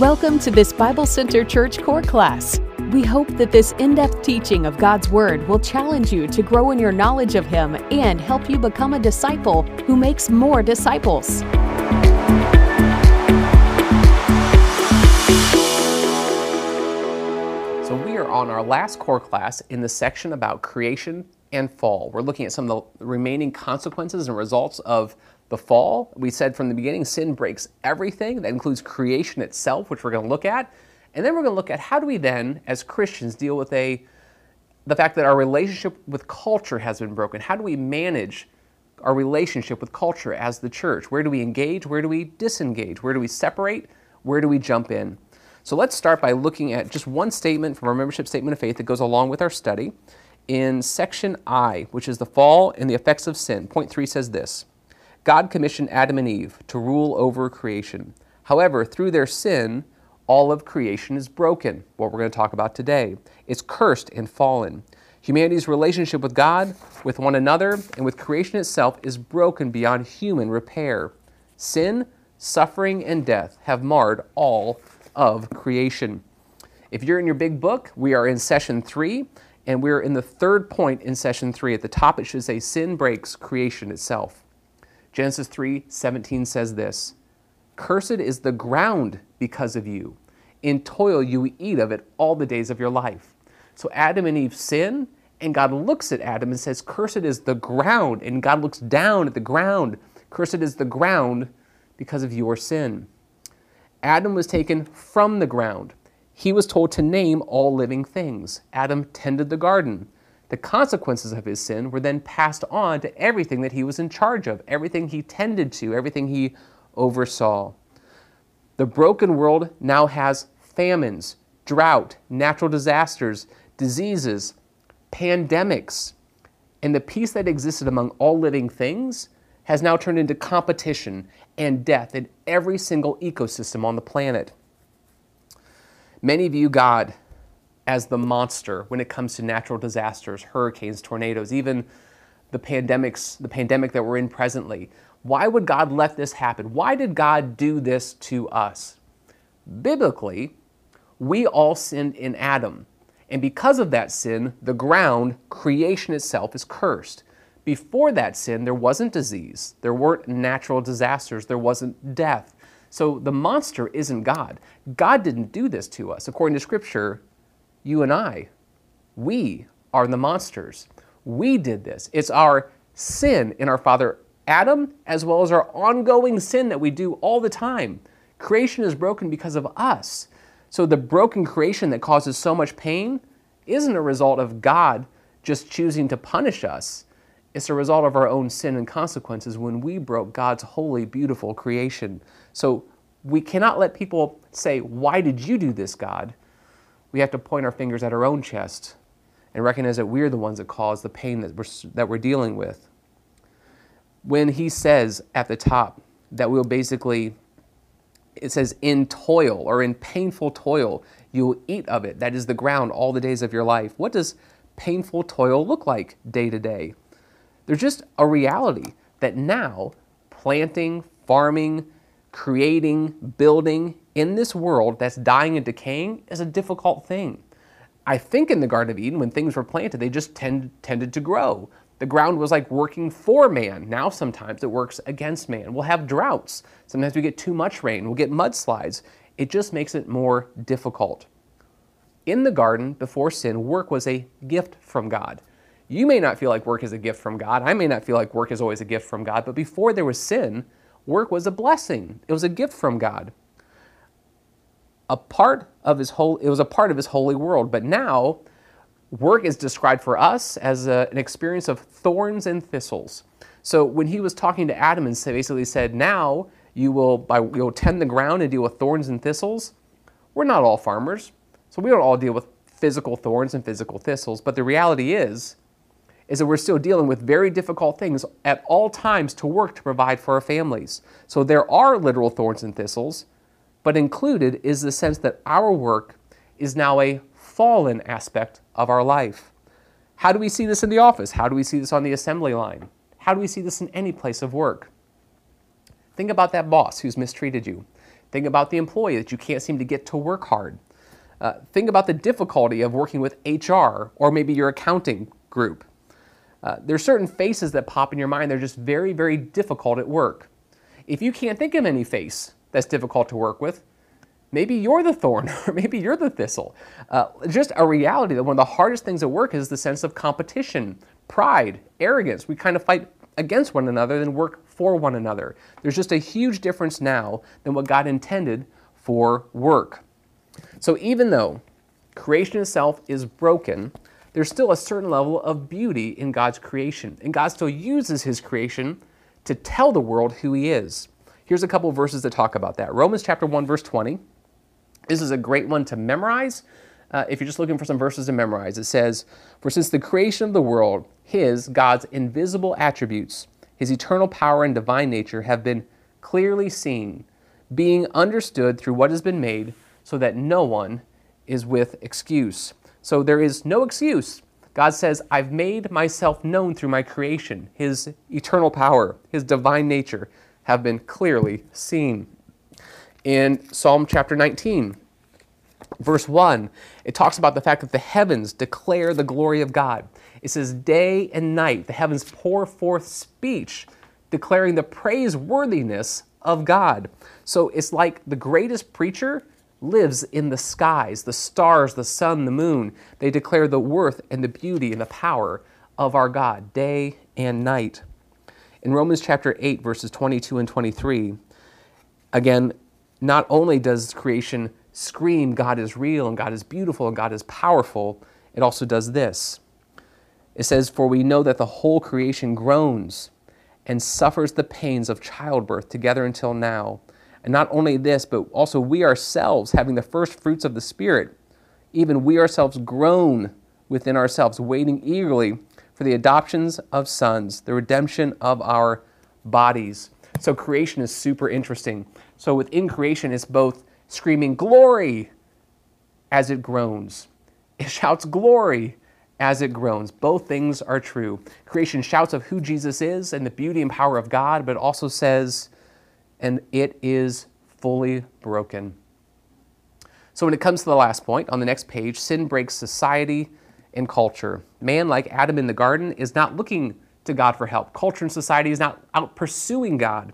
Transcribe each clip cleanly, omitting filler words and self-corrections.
Welcome to this Bible Center Church core class. We hope that this in-depth teaching of God's Word will challenge you to grow in your knowledge of Him and help you become a disciple who makes more disciples. So we are on our last core class in the section about creation and fall. We're looking at some of the remaining consequences and results of the fall. We said from the beginning, sin breaks everything. That includes creation itself, which we're going to look at. And then we're going to look at how do we then, as Christians, deal with the fact that our relationship with culture has been broken. How do we manage our relationship with culture as the church? Where do we engage? Where do we disengage? Where do we separate? Where do we jump in? So let's start by looking at just one statement from our membership statement of faith that goes along with our study. In section I, which is the fall and the effects of sin, point 3 says this: God commissioned Adam and Eve to rule over creation. However, through their sin, all of creation is broken. What we're going to talk about today. It's cursed and fallen. Humanity's relationship with God, with one another, and with creation itself is broken beyond human repair. Sin, suffering, and death have marred all of creation. If you're in your big book, we are in session 3, and we're in the third point in session 3. At the top, it should say, sin breaks creation itself. Genesis 3:17 says this: Cursed is the ground because of you. In toil you eat of it all the days of your life. So Adam and Eve sin, and God looks at Adam and says, Cursed is the ground. And God looks down at the ground. Cursed is the ground because of your sin. Adam was taken from the ground. He was told to name all living things. Adam tended the garden. The consequences of his sin were then passed on to everything that he was in charge of, everything he tended to, everything he oversaw. The broken world now has famines, drought, natural disasters, diseases, pandemics, and the peace that existed among all living things has now turned into competition and death in every single ecosystem on the planet. Many view God as the monster when it comes to natural disasters, hurricanes, tornadoes, even the pandemic that we're in presently. Why would God let this happen? Why did God do this to us? Biblically, we all sinned in Adam. And because of that sin, the ground, creation itself, is cursed. Before that sin, there wasn't disease. There weren't natural disasters. There wasn't death. So the monster isn't God. God didn't do this to us. According to Scripture, you and I, we are the monsters. We did this. It's our sin in our father Adam, as well as our ongoing sin that we do all the time. Creation is broken because of us. So the broken creation that causes so much pain isn't a result of God just choosing to punish us. It's a result of our own sin and consequences when we broke God's holy, beautiful creation. So we cannot let people say, why did you do this, God? We have to point our fingers at our own chest and recognize that we're the ones that caused the pain that we're dealing with. When he says at the top that we'll basically, it says in toil or in painful toil, you will eat of it. That is the ground all the days of your life. What does painful toil look like day to day? There's just a reality that now planting, farming, creating, building in this world that's dying and decaying is a difficult thing. I think in the Garden of Eden, when things were planted, they just tended to grow. The ground was like working for man. Now sometimes it works against man. We'll have droughts. Sometimes we get too much rain. We'll get mudslides. It just makes it more difficult. In the garden, before sin, work was a gift from God. You may not feel like work is a gift from God. I may not feel like work is always a gift from God. But before there was sin, work was a blessing. It was a gift from God. It was a part of his holy world. But now, work is described for us as an experience of thorns and thistles. So when he was talking to Adam and basically said, now you'll tend the ground and deal with thorns and thistles, we're not all farmers. So we don't all deal with physical thorns and physical thistles. But the reality is that we're still dealing with very difficult things at all times to work to provide for our families. So there are literal thorns and thistles, but included is the sense that our work is now a fallen aspect of our life. How do we see this in the office? How do we see this on the assembly line? How do we see this in any place of work? Think about that boss who's mistreated you. Think about the employee that you can't seem to get to work hard. Think about the difficulty of working with HR or maybe your accounting group. There are certain faces that pop in your mind. They're just very, very difficult at work. If you can't think of any face that's difficult to work with, maybe you're the thorn or maybe you're the thistle. Just a reality that one of the hardest things at work is the sense of competition, pride, arrogance. We kind of fight against one another than work for one another. There's just a huge difference now than what God intended for work. So even though creation itself is broken, there's still a certain level of beauty in God's creation. And God still uses his creation to tell the world who he is. Here's a couple of verses that talk about that. Romans chapter 1, verse 20. This is a great one to memorize. If you're just looking for some verses to memorize, it says, "For since the creation of the world, God's invisible attributes, his eternal power and divine nature have been clearly seen, being understood through what has been made, so that no one is with excuse." So there is no excuse. God says, I've made myself known through my creation. His eternal power, his divine nature have been clearly seen. In Psalm chapter 19, verse 1, it talks about the fact that the heavens declare the glory of God. It says, day and night, the heavens pour forth speech, declaring the praiseworthiness of God. So it's like the greatest preacher lives in the skies, the stars, the sun, the moon. They declare the worth and the beauty and the power of our God, day and night. In Romans chapter 8, verses 22 and 23, again, not only does creation scream God is real and God is beautiful and God is powerful, it also does this. It says, "For we know that the whole creation groans and suffers the pains of childbirth together until now. And not only this, but also we ourselves, having the first fruits of the Spirit, even we ourselves groan within ourselves, waiting eagerly for the adoptions of sons, the redemption of our bodies." So creation is super interesting. So within creation, it's both screaming glory as it groans. It shouts glory as it groans. Both things are true. Creation shouts of who Jesus is and the beauty and power of God, but it also says, and it is fully broken. So when it comes to the last point, on the next page, sin breaks society and culture. Man, like Adam in the garden, is not looking to God for help. Culture and society is not out pursuing God.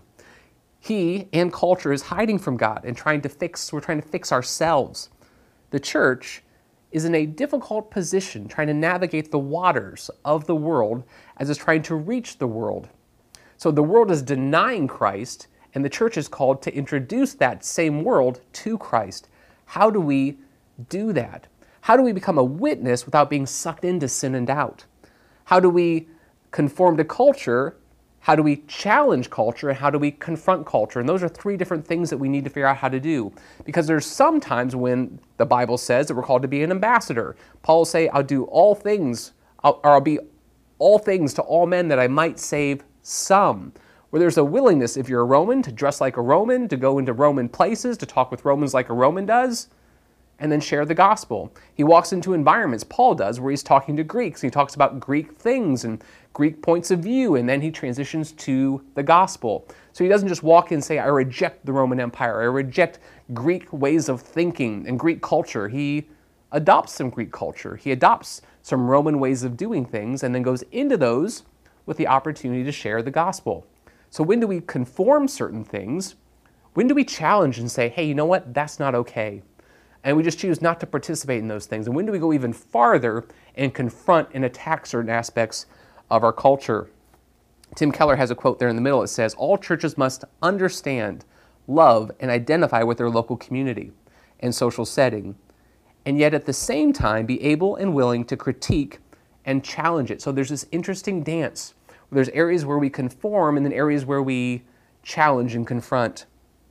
He and culture is hiding from God and we're trying to fix ourselves. The church is in a difficult position trying to navigate the waters of the world as it's trying to reach the world. So the world is denying Christ, and the church is called to introduce that same world to Christ. How do we do that? How do we become a witness without being sucked into sin and doubt? How do we conform to culture? How do we challenge culture? And how do we confront culture? And those are three different things that we need to figure out how to do. Because there's some times when the Bible says that we're called to be an ambassador. Paul will say, I'll do all things, I'll be all things to all men that I might save some. Where there's a willingness, if you're a Roman, to dress like a Roman, to go into Roman places, to talk with Romans like a Roman does, and then share the gospel. He walks into environments, Paul does, where he's talking to Greeks. He talks about Greek things and Greek points of view, and then he transitions to the gospel. So he doesn't just walk in and say, I reject the Roman Empire, I reject Greek ways of thinking and Greek culture. He adopts some Greek culture. He adopts some Roman ways of doing things and then goes into those with the opportunity to share the gospel. So when do we conform certain things? When do we challenge and say, hey, you know what? That's not okay. And we just choose not to participate in those things. And when do we go even farther and confront and attack certain aspects of our culture? Tim Keller has a quote there in the middle. It says, all churches must understand, love, and identify with their local community and social setting, and yet at the same time be able and willing to critique and challenge it. So there's this interesting dance. There's areas where we conform and then areas where we challenge and confront.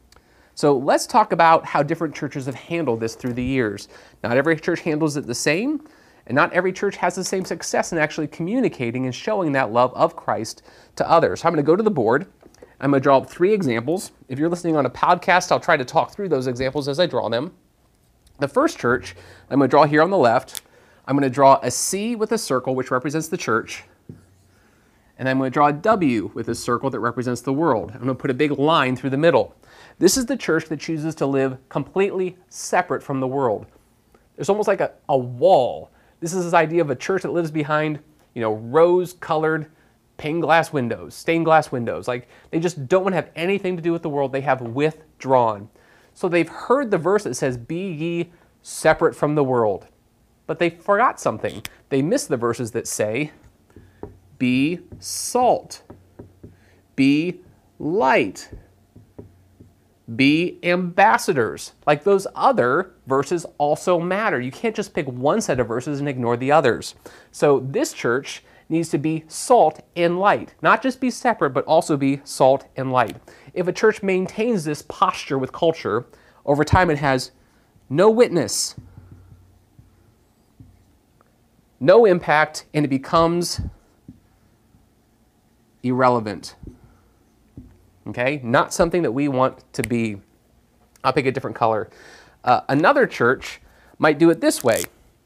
So let's talk about how different churches have handled this through the years. Not every church handles it the same, and not every church has the same success in actually communicating and showing that love of Christ to others. So I'm going to go to the board. I'm going to draw up 3 examples. If you're listening on a podcast, I'll try to talk through those examples as I draw them. The first church I'm going to draw here on the left. I'm going to draw a C with a circle, which represents the church. And I'm going to draw a W with a circle that represents the world. I'm going to put a big line through the middle. This is the church that chooses to live completely separate from the world. There's almost like a wall. This is this idea of a church that lives behind, rose-colored stained glass windows. Like, they just don't want to have anything to do with the world. They have withdrawn. So they've heard the verse that says, "Be ye separate from the world." But they forgot something. They missed the verses that say, "Be salt, be light, be ambassadors." Like, those other verses also matter. You can't just pick one set of verses and ignore the others. So this church needs to be salt and light. Not just be separate, but also be salt and light. If a church maintains this posture with culture, over time it has no witness, no impact, and it becomes irrelevant. Okay? Not something that we want to be. I'll pick a different color. Another church might do it this way.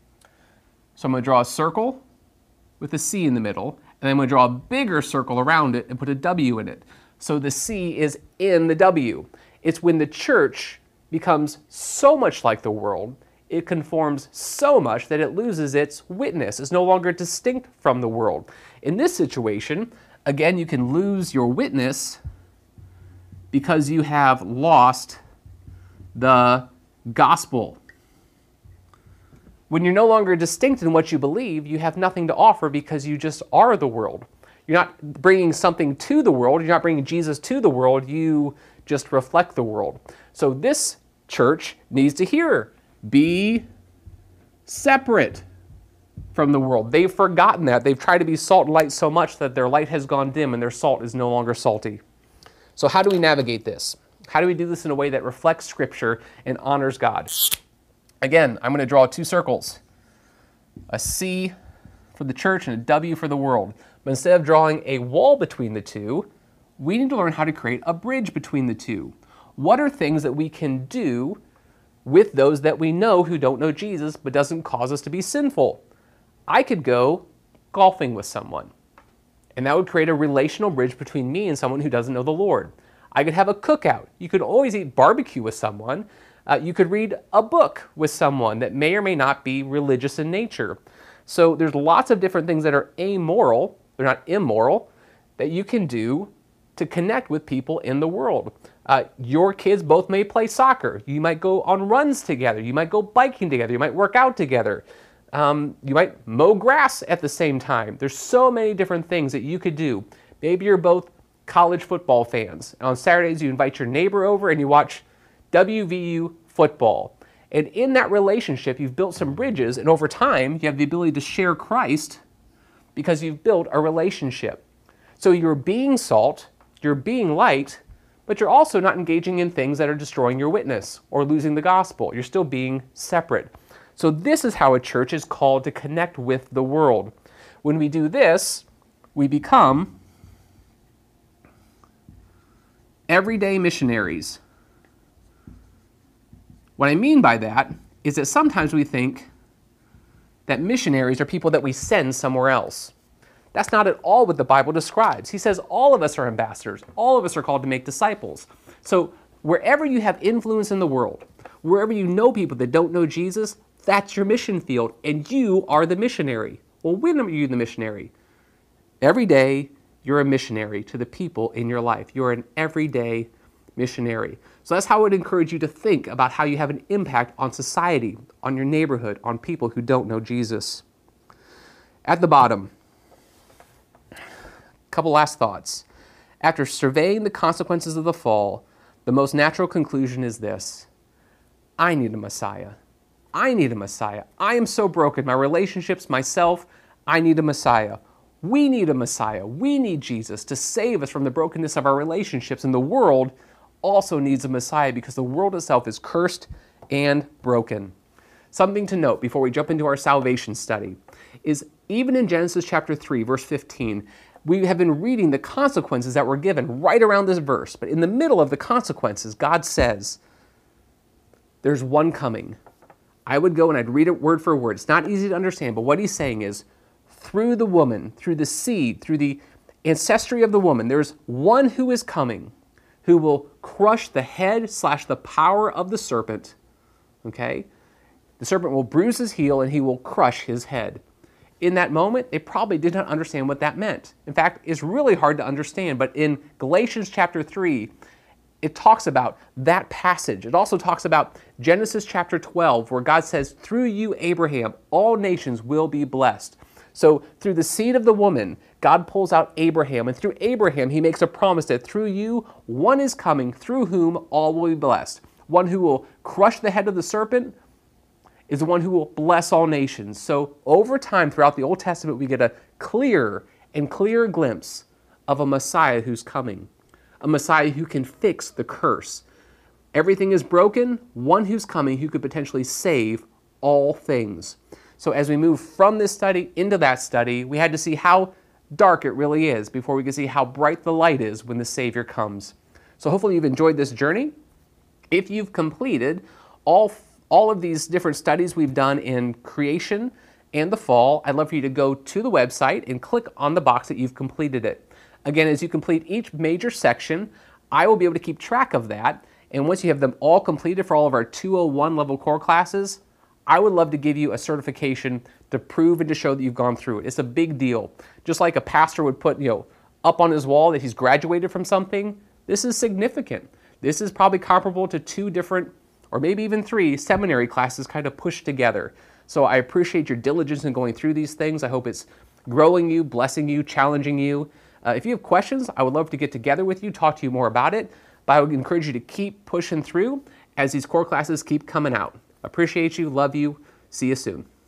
So I'm going to draw a circle with a C in the middle, and I'm going to draw a bigger circle around it and put a W in it. So the C is in the W. It's when the church becomes so much like the world, it conforms so much that it loses its witness. It's no longer distinct from the world. In this situation, again, you can lose your witness because you have lost the gospel. When you're no longer distinct in what you believe, you have nothing to offer because you just are the world. You're not bringing something to the world. You're not bringing Jesus to the world. You just reflect the world. So this church needs to hear, be separate from the world. They've forgotten that. They've tried to be salt and light so much that their light has gone dim and their salt is no longer salty. So how do we navigate this? How do we do this in a way that reflects Scripture and honors God? Again, I'm going to draw two circles, a C for the church and a W for the world. But instead of drawing a wall between the two, we need to learn how to create a bridge between the two. What are things that we can do with those that we know who don't know Jesus but doesn't cause us to be sinful? I could go golfing with someone, and that would create a relational bridge between me and someone who doesn't know the Lord. I could have a cookout. You could always eat barbecue with someone. You could read a book with someone that may or may not be religious in nature. So there's lots of different things that are amoral, they're not immoral, that you can do to connect with people in the world. Your kids both may play soccer. You might go on runs together. You might go biking together. You might work out together. You might mow grass at the same time. There's so many different things that you could do. Maybe you're both college football fans. And on Saturdays, you invite your neighbor over and you watch WVU football. And in that relationship, you've built some bridges, and over time, you have the ability to share Christ because you've built a relationship. So you're being salt, you're being light, but you're also not engaging in things that are destroying your witness or losing the gospel. You're still being separate. So this is how a church is called to connect with the world. When we do this, we become everyday missionaries. What I mean by that is that sometimes we think that missionaries are people that we send somewhere else. That's not at all what the Bible describes. He says all of us are ambassadors. All of us are called to make disciples. So wherever you have influence in the world, wherever you know people that don't know Jesus, that's your mission field, and you are the missionary. Well, when are you the missionary? Every day, you're a missionary to the people in your life. You're an everyday missionary. So that's how I would encourage you to think about how you have an impact on society, on your neighborhood, on people who don't know Jesus. At the bottom, a couple last thoughts. After surveying the consequences of the fall, the most natural conclusion is this: I need a Messiah. I need a Messiah. I am so broken. My relationships, myself, I need a Messiah. We need a Messiah. We need Jesus to save us from the brokenness of our relationships. And the world also needs a Messiah because the world itself is cursed and broken. Something to note before we jump into our salvation study is even in Genesis chapter 3, verse 15, we have been reading the consequences that were given right around this verse. But in the middle of the consequences, God says, there's one coming. I would go and I'd read it word for word. It's not easy to understand, but what he's saying is, through the woman, through the seed, through the ancestry of the woman, there's one who is coming who will crush the head / the power of the serpent. Okay? The serpent will bruise his heel and he will crush his head. In that moment, they probably did not understand what that meant. In fact, it's really hard to understand, but in Galatians chapter 3, it talks about that passage. It also talks about Genesis chapter 12, where God says, through you, Abraham, all nations will be blessed. So through the seed of the woman, God pulls out Abraham, and through Abraham, he makes a promise that through you, one is coming through whom all will be blessed. One who will crush the head of the serpent is the one who will bless all nations. So over time, throughout the Old Testament, we get a clearer and clearer glimpse of a Messiah who's coming, a Messiah who can fix the curse. Everything is broken, one who's coming who could potentially save all things. So as we move from this study into that study, we had to see how dark it really is before we could see how bright the light is when the Savior comes. So hopefully you've enjoyed this journey. If you've completed all of these different studies we've done in creation and the fall, I'd love for you to go to the website and click on the box that you've completed it. Again, as you complete each major section, I will be able to keep track of that. And once you have them all completed for all of our 201 level core classes, I would love to give you a certification to prove and to show that you've gone through it. It's a big deal. Just like a pastor would put, up on his wall that he's graduated from something, this is significant. This is probably comparable to 2 different, or maybe even 3 seminary classes kind of pushed together. So I appreciate your diligence in going through these things. I hope it's growing you, blessing you, challenging you. If you have questions, I would love to get together with you, talk to you more about it. But I would encourage you to keep pushing through as these core classes keep coming out. Appreciate you, love you, see you soon.